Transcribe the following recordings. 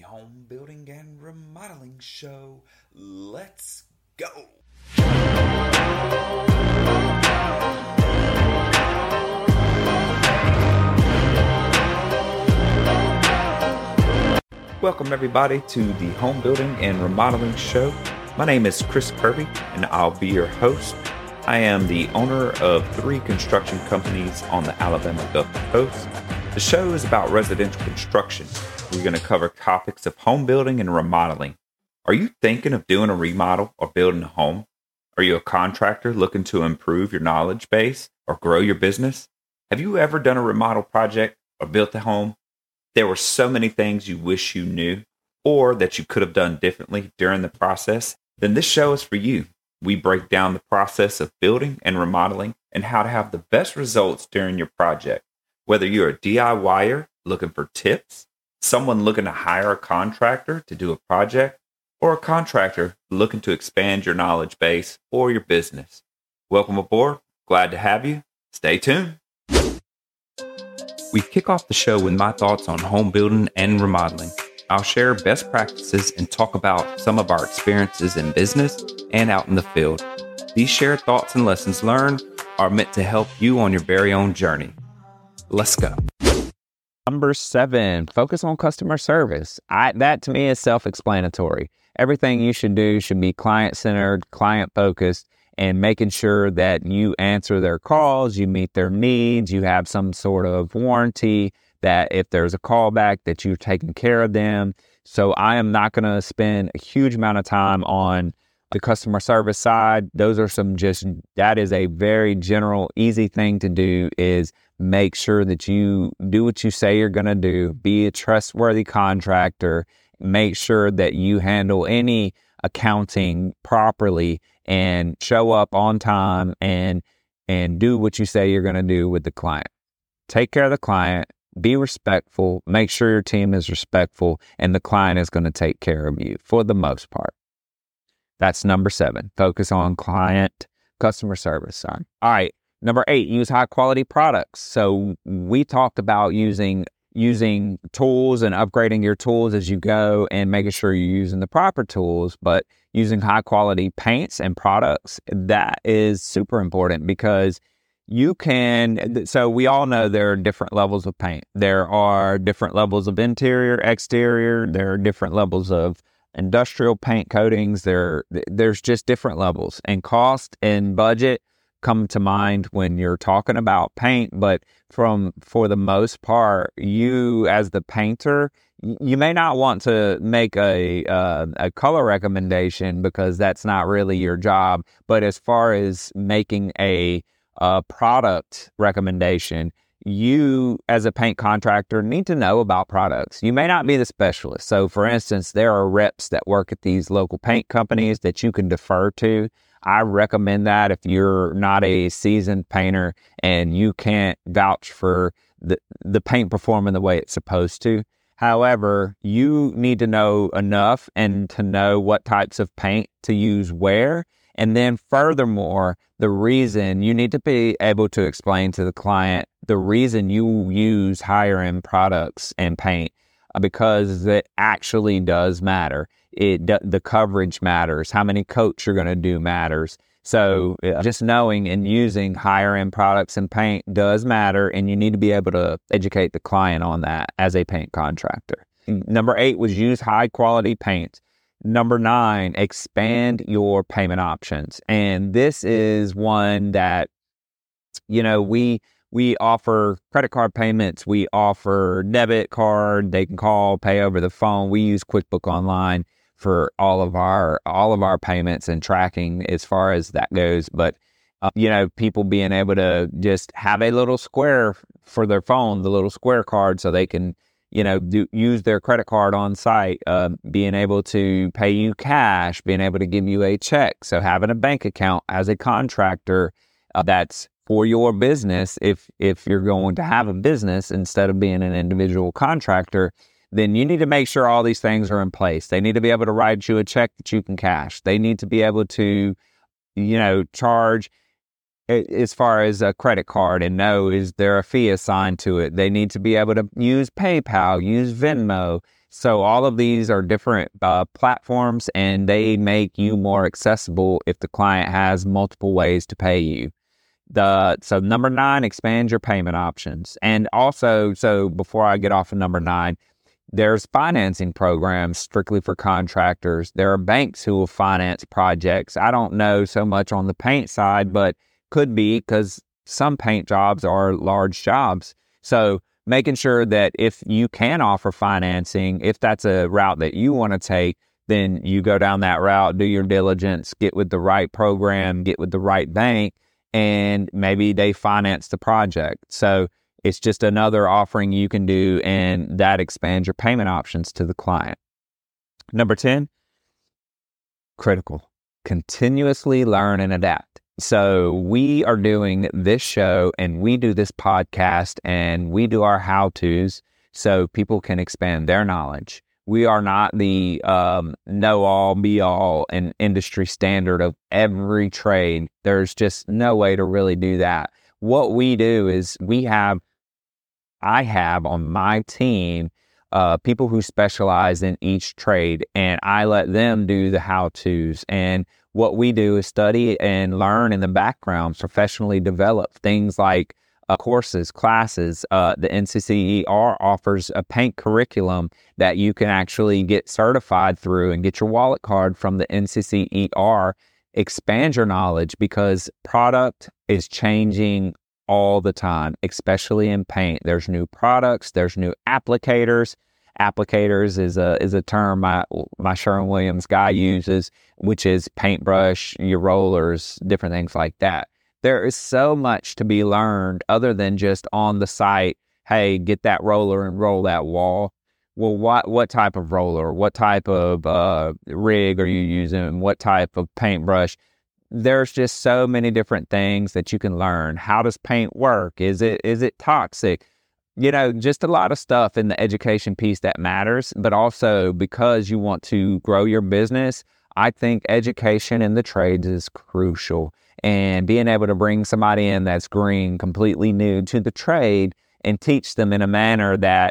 home building and remodeling show. Let's go! Welcome everybody to the home building and remodeling show. My name is Chris Kirby and I'll be your host. I am the owner of 3 construction companies on the Alabama Gulf Coast. The show is about residential construction. We're going to cover topics of home building and remodeling. Are you thinking of doing a remodel or building a home? Are you a contractor looking to improve your knowledge base or grow your business? Have you ever done a remodel project or built a home? There were so many things you wish you knew or that you could have done differently during the process. Then this show is for you. We break down the process of building and remodeling and how to have the best results during your project. Whether you're a DIYer looking for tips, someone looking to hire a contractor to do a project, or a contractor looking to expand your knowledge base or your business. Welcome aboard. Glad to have you. Stay tuned. We kick off the show with my thoughts on home building and remodeling. I'll share best practices and talk about some of our experiences in business and out in the field. These shared thoughts and lessons learned are meant to help you on your very own journey. Let's go. Number 7, focus on customer service. That to me is self-explanatory. Everything you should do should be client-centered, client-focused, and making sure that you answer their calls, you meet their needs, you have some sort of warranty, that if there's a callback, that you're taking care of them. So I am not going to spend a huge amount of time on the customer service side. That is a very general, easy thing to do, is make sure that you do what you say you're going to do, be a trustworthy contractor, make sure that you handle any accounting properly and show up on time and do what you say you're going to do with the client. Take care of the client, be respectful, make sure your team is respectful, and the client is going to take care of you for the most part. That's number 7. Focus on customer service. All right. Number 8, use high quality products. So we talked about using tools and upgrading your tools as you go and making sure you're using the proper tools, but using high quality paints and products, that is super important because so we all know there are different levels of paint. There are different levels of interior, exterior. There are different levels of industrial paint coatings. There's just different levels, and cost and budget come to mind when you're talking about paint. But for the most part, you as the painter, you may not want to make a color recommendation because that's not really your job. But as far as making a product recommendation, you as a paint contractor need to know about products. You may not be the specialist. So for instance, there are reps that work at these local paint companies that you can defer to. I recommend that if you're not a seasoned painter and you can't vouch for the paint performing the way it's supposed to. However, you need to know enough and to know what types of paint to use where. And then furthermore, the reason you need to be able to explain to the client the reason you use higher end products and paint, because it actually does matter. The coverage matters. How many coats you're going to do matters. So just knowing and using higher end products and paint does matter, and you need to be able to educate the client on that as a paint contractor. Number 8 was use high quality paint. Number 9, expand your payment options. And this is one that, we offer credit card payments. We offer debit card. They can call, pay over the phone. We use QuickBook Online for all of our payments and tracking as far as that goes. But, people being able to just have a little square for their phone, the little square card, so they can use their credit card on site, being able to pay you cash, being able to give you a check. So having a bank account as a contractor, that's for your business. If you're going to have a business instead of being an individual contractor, then you need to make sure all these things are in place. They need to be able to write you a check that you can cash. They need to be able to, charge as far as a credit card and know, is there a fee assigned to it? They need to be able to use PayPal, use Venmo. So all of these are different platforms, and they make you more accessible if the client has multiple ways to pay you. So number 9, expand your payment options. And also, so before I get off of number 9, there's financing programs strictly for contractors. There are banks who will finance projects. I don't know so much on the paint side, but could be, because some paint jobs are large jobs. So making sure that if you can offer financing, if that's a route that you want to take, then you go down that route, do your diligence, get with the right program, get with the right bank, and maybe they finance the project. So it's just another offering you can do, and that expands your payment options to the client. Number 10, critical, continuously learn and adapt. So we are doing this show, and we do this podcast, and we do our how-tos so people can expand their knowledge. We are not the know-all, be-all, and industry standard of every trade. There's just no way to really do that. What we do is I have on my team people who specialize in each trade, and I let them do the how-tos. And what we do is study and learn in the background, professionally develop things like courses, classes. The NCCER offers a paint curriculum that you can actually get certified through and get your wallet card from the NCCER. Expand your knowledge, because product is changing all the time, especially in paint. There's new products, there's new applicators. Applicators is a term my Sherwin-Williams guy uses, which is paintbrush, your rollers, different things like that. There is so much to be learned other than just on the site, hey, get that roller and roll that wall. Well, what type of roller, what type of rig are you using, what type of paintbrush? There's just so many different things that you can learn. How does paint work? Is it toxic? Just a lot of stuff in the education piece that matters, but also because you want to grow your business, I think education in the trades is crucial. And being able to bring somebody in that's green, completely new to the trade, and teach them in a manner that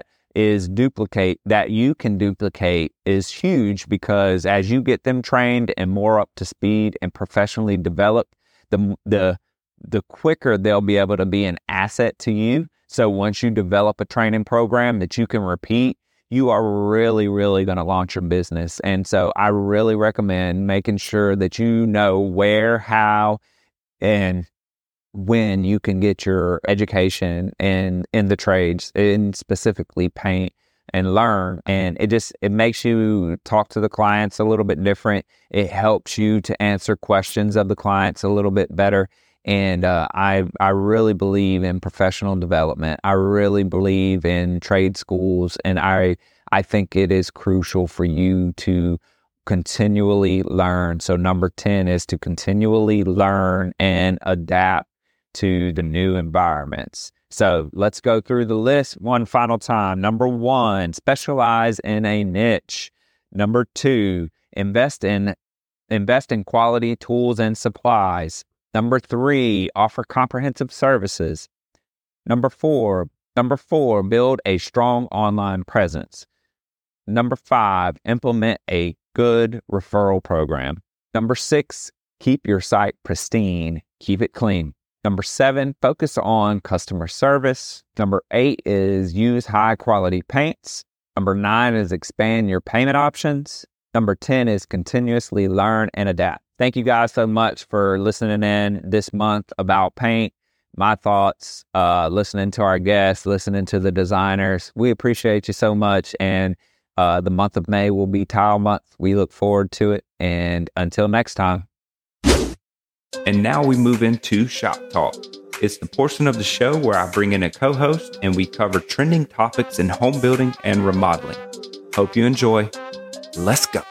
you can duplicate is huge, because as you get them trained and more up to speed and professionally developed, the quicker they'll be able to be an asset to you. So once you develop a training program that you can repeat, you are really, really going to launch your business. And so I really recommend making sure that you know where, how, and when you can get your education in the trades, in specifically paint, and learn. And it makes you talk to the clients a little bit different. It helps you to answer questions of the clients a little bit better. And I really believe in professional development. I really believe in trade schools, and I think it is crucial for you to continually learn. So number 10 is to continually learn and adapt to the new environments. So let's go through the list one final time. Number 1, specialize in a niche. Number 2, invest in quality tools and supplies. Number 3, offer comprehensive services. Number 4, build a strong online presence. Number 5, implement a good referral program. Number 6, keep your site pristine. Keep it clean. Number 7, focus on customer service. Number 8 is use high quality paints. Number 9 is expand your payment options. Number 10 is continuously learn and adapt. Thank you guys so much for listening in this month about paint. My thoughts, listening to our guests, listening to the designers. We appreciate you so much. And the month of May will be Tile Month. We look forward to it. And until next time. And now we move into Shop Talk. It's the portion of the show where I bring in a co-host and we cover trending topics in home building and remodeling. Hope you enjoy. Let's go.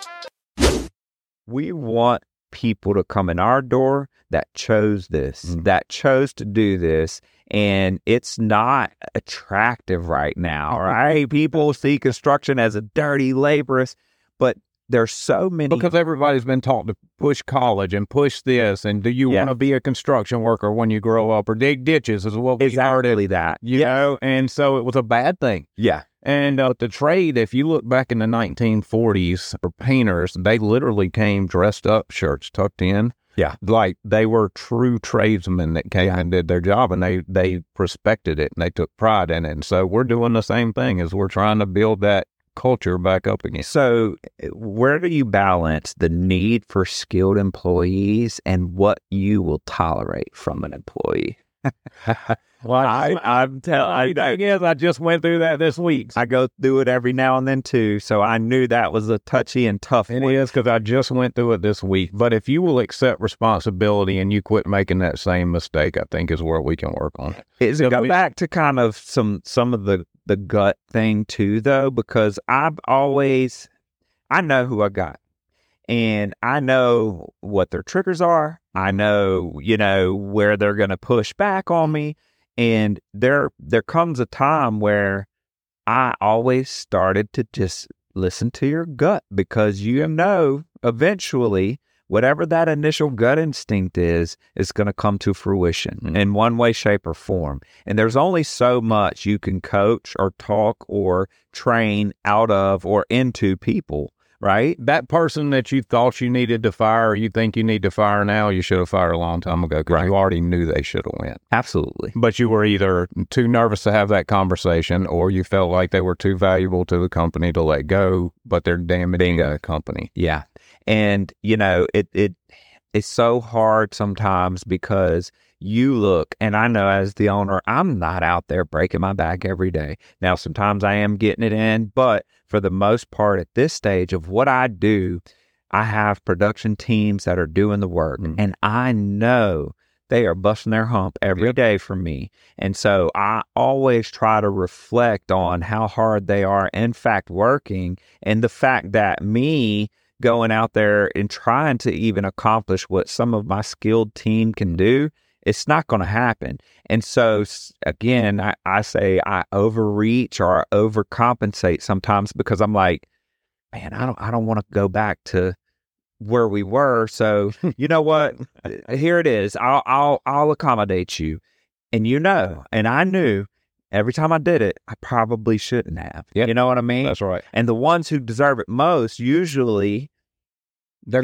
We want people to come in our door that chose this, that chose to do this. And it's not attractive right now, right? People see construction as a dirty, laborious, but there's so many. Because everybody's been taught to push college and push this. And do you want to be a construction worker when you grow up, or dig ditches as well? Exactly that. You know, and so it was a bad thing. Yeah. And the trade, if you look back in the 1940s, for painters, they literally came dressed up, shirts tucked in. Yeah. Like they were true tradesmen that came and did their job, and they respected it and they took pride in it. And so we're doing the same thing as we're trying to build that culture back up again. So where do you balance the need for skilled employees and what you will tolerate from an employee? Well, I'm telling you, I just went through that this week. I go through it every now and then too. So I knew that was a touchy and tough It one. is, because I just went through it this week. But if you will accept responsibility and you quit making that same mistake, I think is where we can work on it. Is it go back to kind of some of the gut thing too, though? Because I know who I got. And I know what their triggers are. I know, where they're going to push back on me. And there comes a time where I always started to just listen to your gut, because eventually whatever that initial gut instinct is going to come to fruition in one way, shape, or form. And there's only so much you can coach or talk or train out of or into people. Right? That person that you thought you needed to fire, or you think you need to fire now, you should have fired a long time ago, because you already knew they should have went. Absolutely. But you were either too nervous to have that conversation, or you felt like they were too valuable to the company to let go, but they're damaging the company. Yeah. And, it's so hard sometimes, because you look, and I know as the owner, I'm not out there breaking my back every day. Now, sometimes I am getting it in, but for the most part at this stage of what I do, I have production teams that are doing the work, and I know they are busting their hump every day for me. And so I always try to reflect on how hard they are, in fact, working, and the fact that me going out there and trying to even accomplish what some of my skilled team can do, it's not going to happen. And so, again, I say I overreach or I overcompensate sometimes, because I'm like, man, I don't want to go back to where we were. So you know what? Here it is. I'll accommodate you. And and I knew every time I did it, I probably shouldn't have. Yep. You know what I mean? That's right. And the ones who deserve it most, usually, they're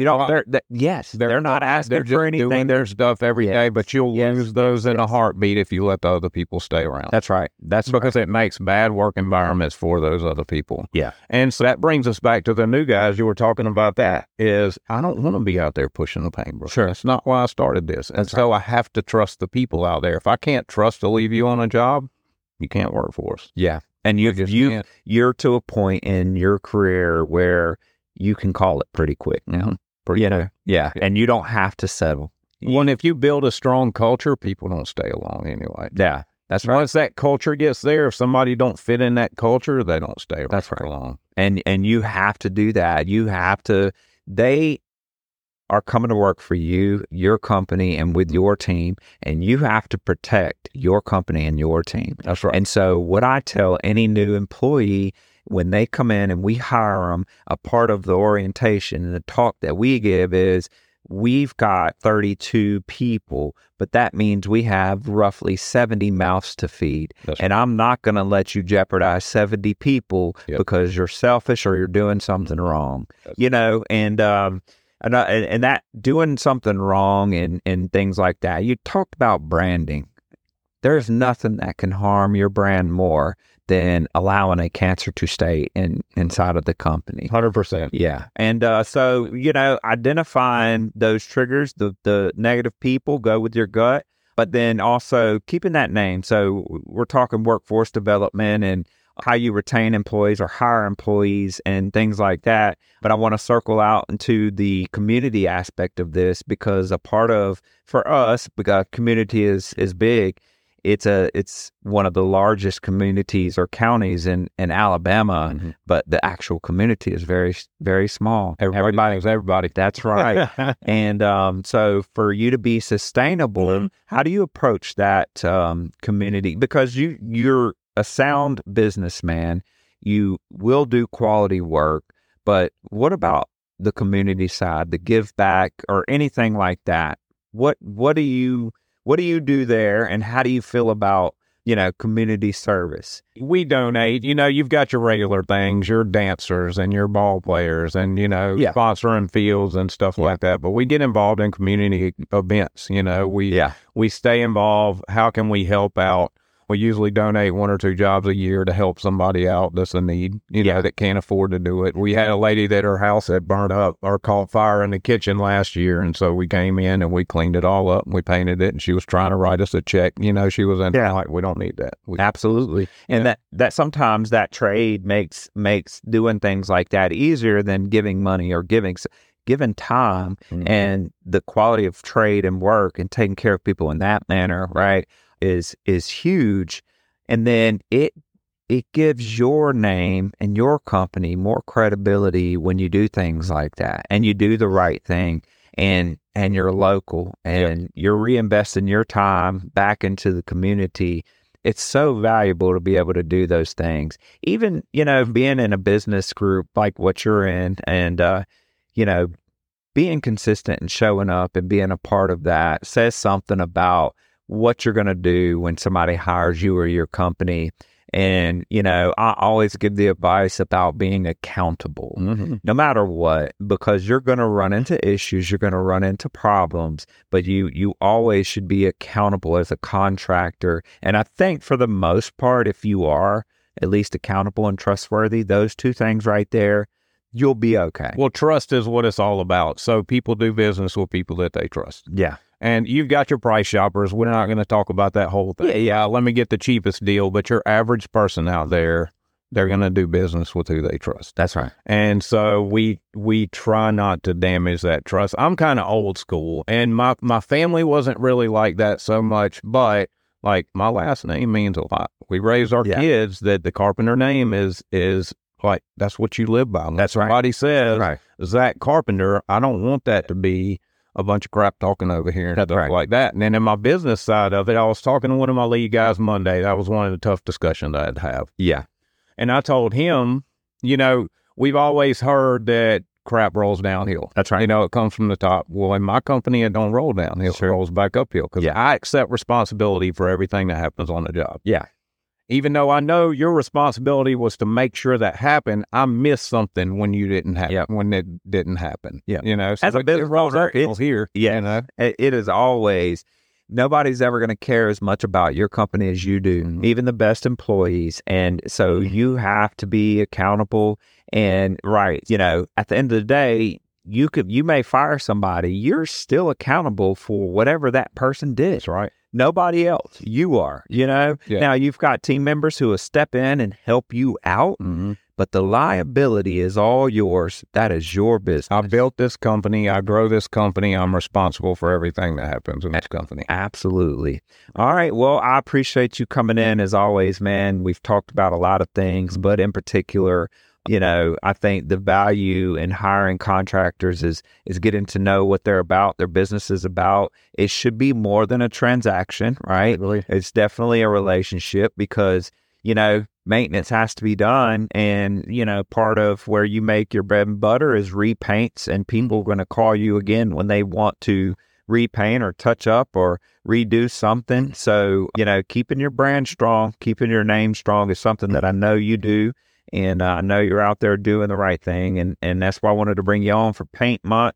not asking for anything. Doing their stuff every day, but you'll lose those in a heartbeat if you let the other people stay around. That's right. That's because it makes bad work environments for those other people. Yeah. And so that brings us back to the new guys. You were talking about that. Is I don't want to be out there pushing the paintbrush. Sure. That's not why I started this. And so I have to trust the people out there. If I can't trust to leave you on a job, you can't work for us. Yeah. And you're to a point in your career where you can call it pretty quick now. Yeah. And you don't have to settle. Well, if you build a strong culture, people don't stay along anyway. Yeah. That's right. Once that culture gets there, if somebody don't fit in that culture, they don't stay That's right. long. And you have to do that. They are coming to work for you, your company, and with your team, and you have to protect your company and your team. That's right. And so what I tell any new employee when they come in and we hire them, a part of the orientation and the talk that we give is, we've got 32 people, but that means we have roughly 70 mouths to feed. That's and right. I'm not going to let you jeopardize 70 people because you're selfish or you're doing something wrong. And that doing something wrong and things like that. You talked about branding. There's nothing that can harm your brand more than allowing a cancer to stay inside of the company. 100%. Yeah. And so, identifying those triggers, the negative people, go with your gut, but then also keeping that name. So we're talking workforce development and how you retain employees or hire employees and things like that. But I want to circle out into the community aspect of this, because a part of, for us, because community is big, it's one of the largest communities or counties in Alabama, but the actual community is very, very small. Everybody knows everybody. That's right. And so for you to be sustainable, how do you approach that community? Because you're a sound businessman, you will do quality work, but what about the community side, the give back or anything like that? What do you do there, and how do you feel about community service. We donate. You've got your regular things, your dancers and your ball players and, sponsoring fields and stuff like that. But we get involved in community events. We stay involved. How can we help out? We usually donate 1 or 2 jobs a year to help somebody out that's in need, that can't afford to do it. We had a lady that her house had burnt up or caught fire in the kitchen last year. And so we came in and we cleaned it all up and we painted it. And she was trying to write us a check. She was in like, we don't need that. Absolutely. And that sometimes that trade makes doing things like that easier than giving money or giving time. And the quality of trade and work and taking care of people in that manner, right, is huge. And then it gives your name and your company more credibility when you do things like that and you do the right thing and you're local and you're reinvesting your time back into the community. It's so valuable to be able to do those things. Even, being in a business group like what you're in and, being consistent and showing up and being a part of that says something about what you're going to do when somebody hires you or your company. And, I always give the advice about being accountable, no matter what, because you're going to run into issues, you're going to run into problems, but you always should be accountable as a contractor. And I think for the most part, if you are at least accountable and trustworthy, those 2 things right there, you'll be okay. Well, trust is what it's all about. So people do business with people that they trust. Yeah. And you've got your price shoppers. We're not going to talk about that whole thing. Yeah, let me get the cheapest deal. But your average person out there, they're going to do business with who they trust. That's right. And so we try not to damage that trust. I'm kind of old school, and my family wasn't really like that so much, but like my last name means a lot. We raised our kids that the Carpenter name is like, that's what you live by. That's right. Somebody says, Zach Carpenter, I don't want that to be a bunch of crap talking over here and stuff like that. And then in my business side of it, I was talking to one of my lead guys Monday. That was one of the tough discussions I had to have. Yeah. And I told him, we've always heard that crap rolls downhill. That's right. It comes from the top. Well, in my company, it don't roll downhill. Sure. It rolls back uphill because I accept responsibility for everything that happens on the job. Yeah. Even though I know your responsibility was to make sure that happened, I missed something when you didn't happen, when it didn't happen. Yeah. So as a business it's here. Yeah. It is always, nobody's ever going to care as much about your company as you do, even the best employees. And so you have to be accountable and at the end of the day, you may fire somebody, you're still accountable for whatever that person did. That's right. Nobody else. You are, Now you've got team members who will step in and help you out, but the liability is all yours. That is your business. I built this company. I grow this company. I'm responsible for everything that happens in this company. Absolutely. All right. Well, I appreciate you coming in as always, man. We've talked about a lot of things, but in particular, I think the value in hiring contractors is getting to know what they're about, their business is about. It should be more than a transaction, right? Really? It's definitely a relationship because, maintenance has to be done. And, part of where you make your bread and butter is repaints, and people are going to call you again when they want to repaint or touch up or redo something. So, keeping your brand strong, keeping your name strong is something that I know you do. And I know you're out there doing the right thing. And that's why I wanted to bring you on for Paint Month.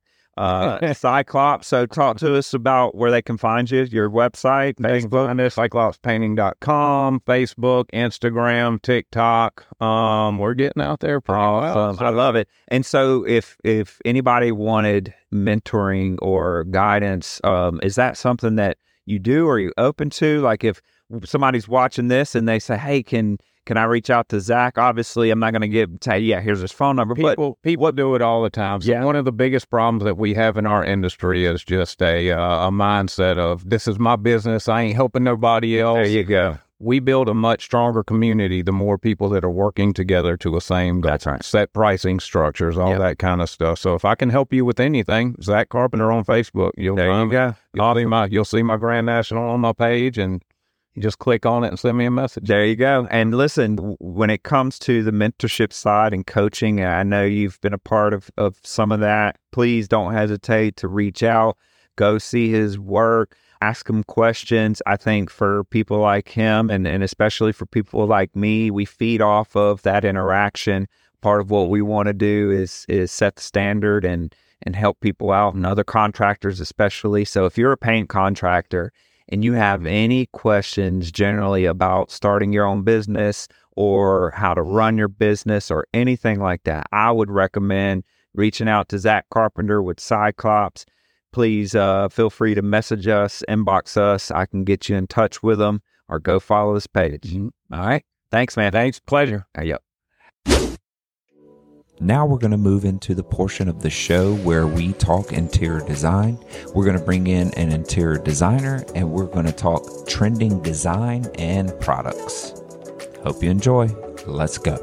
Cyclops. So talk to us about where they can find you, your website, Facebook, CyclopsPainting.com, Facebook, Instagram, TikTok. We're getting out there. Awesome. I love it. And so if anybody wanted mentoring or guidance, is that something that you do or are you open to? Like if somebody's watching this and they say, hey, can I reach out to Zach? Obviously, I'm not going to say, here's his phone number. People do it all the time. So one of the biggest problems that we have in our industry is just a mindset of, this is my business. I ain't helping nobody else. There you go. We build a much stronger community the more people that are working together to a same goal. That's right. Set pricing structures, all that kind of stuff. So if I can help you with anything, Zach Carpenter on Facebook. There you go. You'll see my Grand National on my page, and you just click on it and send me a message. There you go. And listen, when it comes to the mentorship side and coaching, I know you've been a part of some of that. Please don't hesitate to reach out. Go see his work. Ask him questions. I think for people like him and especially for people like me, we feed off of that interaction. Part of what we want to do is set the standard and help people out, and other contractors especially. So if you're a paint contractor and you have any questions generally about starting your own business or how to run your business or anything like that, I would recommend reaching out to Zach Carpenter with Cyclops. Please feel free to message us, inbox us. I can get you in touch with them, or go follow this page. Mm-hmm. All right. Thanks, man. Thanks. Pleasure. Yep. Now we're going to move into the portion of the show where we talk interior design. We're going to bring in an interior designer, and we're going to talk trending design and products. Hope you enjoy. Let's go.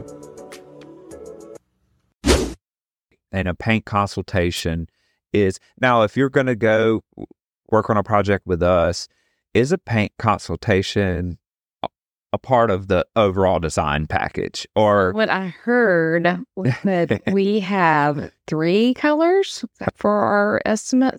And a paint consultation is, now if you're going to go work on a project with us, is a paint consultation a part of the overall design package? Or what I heard was that we have 3 colors for our estimate.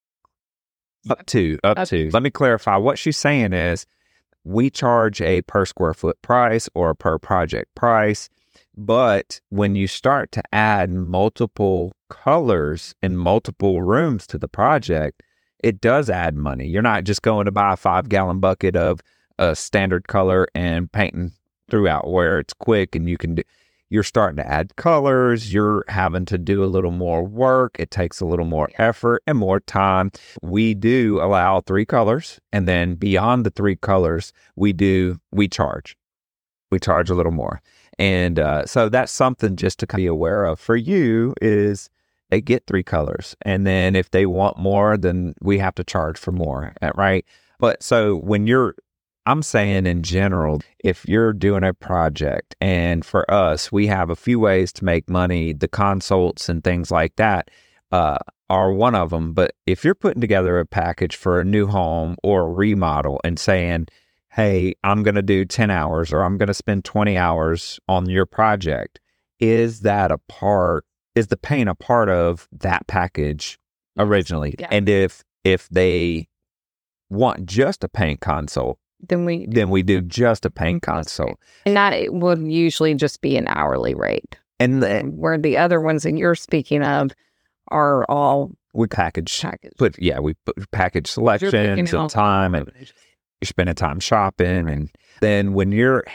Up to. Let me clarify. What she's saying is we charge a per square foot price or a per project price. But when you start to add multiple colors and multiple rooms to the project, it does add money. You're not just going to buy a 5-gallon bucket of a standard color and painting throughout where it's quick and you can do. You're starting to add colors. You're having to do a little more work. It takes a little more effort and more time. We do allow 3 colors, and then beyond the 3 colors, we charge. We charge a little more. And so that's something just to be aware of. For you is they get 3 colors. And then if they want more, then we have to charge for more, right? But so I'm saying in general, if you're doing a project, and for us, we have a few ways to make money. The consults and things like that are one of them. But if you're putting together a package for a new home or a remodel and saying, hey, I'm going to do 10 hours or I'm going to spend 20 hours on your project, is the paint a part of that package originally? Yeah. And if they want just a paint consult, then we do just a paint consult. And that would usually just be an hourly rate. And where the other ones that you're speaking of are all we package. We put package selections and time, and you're spending time shopping. And then when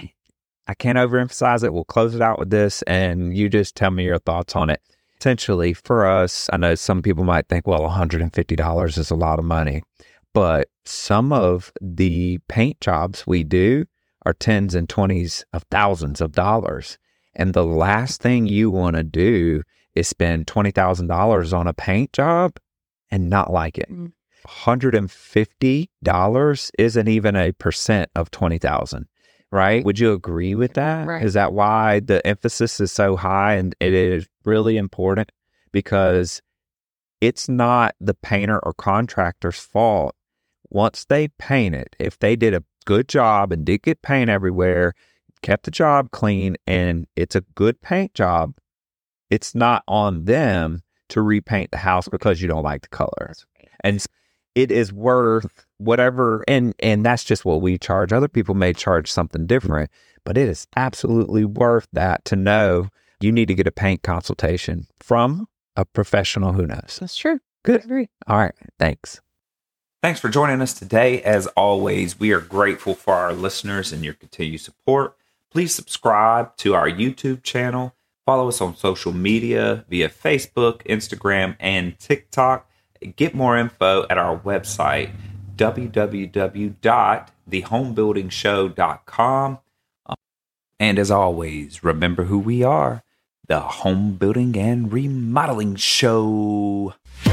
I can't overemphasize it, we'll close it out with this, and you just tell me your thoughts on it. Essentially, for us, I know some people might think, well, $150 is a lot of money. But some of the paint jobs we do are tens and twenties of thousands of dollars. And the last thing you want to do is spend $20,000 on a paint job and not like it. $150 isn't even a percent of 20,000, right? Would you agree with that? Right. Is that why the emphasis is so high? And it is really important, because it's not the painter or contractor's fault. Once they paint it, if they did a good job and did get paint everywhere, kept the job clean, and it's a good paint job, it's not on them to repaint the house because you don't like the color. And it is worth whatever, and that's just what we charge. Other people may charge something different, but it is absolutely worth that to know you need to get a paint consultation from a professional who knows. That's true. Good. I agree. All right. Thanks. Thanks for joining us today. As always, we are grateful for our listeners and your continued support. Please subscribe to our YouTube channel. Follow us on social media via Facebook, Instagram, and TikTok. Get more info at our website, www.thehomebuildingshow.com. And as always, remember who we are, the Home Building and Remodeling Show.